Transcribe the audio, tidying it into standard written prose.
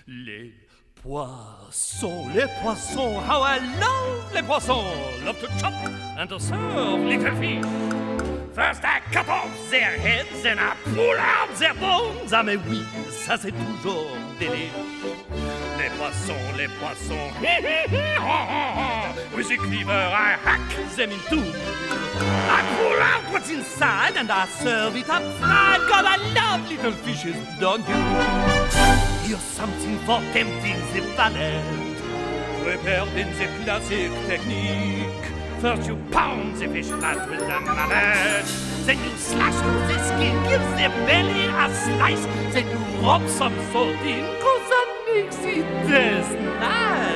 Les poissons, how I love les poissons. Love to chop and to serve little fish. First I cut off their heads and I pull out their bones. Ah mais oui, ça c'est toujours délire. Les poissons, with a cleaver I hack them in two. I pull out what's inside and I serve it up fried. God, I love little fishes, don't you? Here's something for tempting the palate, prepared in the classic technique. First you pound the fish flat with a mallet, then you slash through the skin, give the belly a slice, then you rub some salt in, 'cause that makes it taste nice.